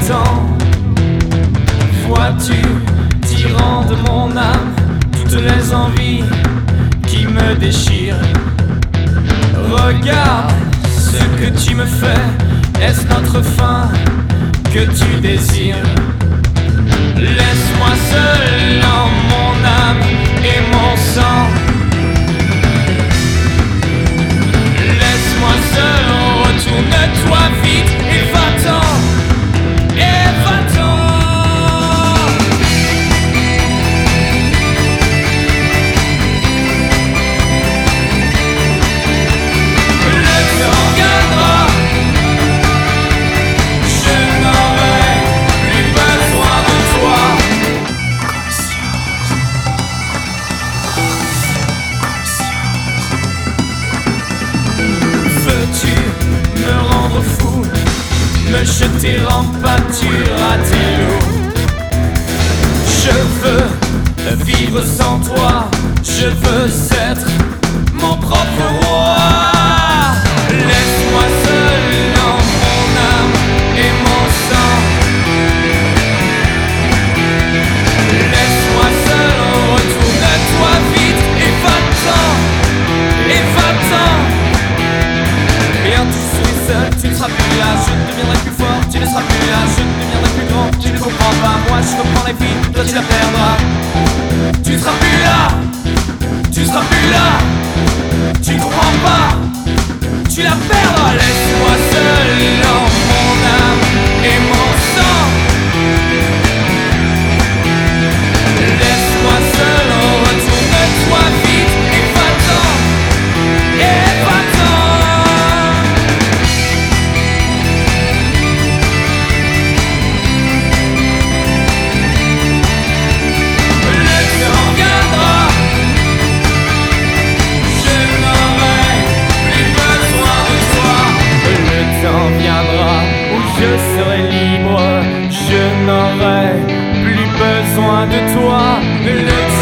va-t'en. Vois-tu, tyran de mon âme, toutes les envies qui me déchirent. Regarde ce que tu me fais, est-ce notre fin que tu désires? Laisse-moi seul en mon âme et mon sang. Laisse-moi seul, retourne-toi vite et va-t'en, et va-t'en. Le temps viendra, je n'aurai plus besoin de toi. Veux-tu me rendre fou, me jeter en pâture à tes loups? Je veux vivre sans toi, je veux être mon propre roi. Laisse-moi seul dans mon âme et mon sang. Laisse-moi seul, retourne-toi vite et va-t'en, et va-t'en. Bien tu seras seul, tu ne seras plus là, je ne deviendrai plus fort, tu ne seras plus là, je ne deviendrai plus grand, tu ne comprends pas, moi je reprends les filles, toi tu la perdras. Tu ne seras plus là, tu ne seras plus là, tu ne comprends pas, tu la perdras. Laisse-moi seul dans mon âme et mon sang. Laisse-moi seul, retourne-toi vite et va-t'en, et va-t'en. Je serai libre, je n'aurai plus besoin de toi. Le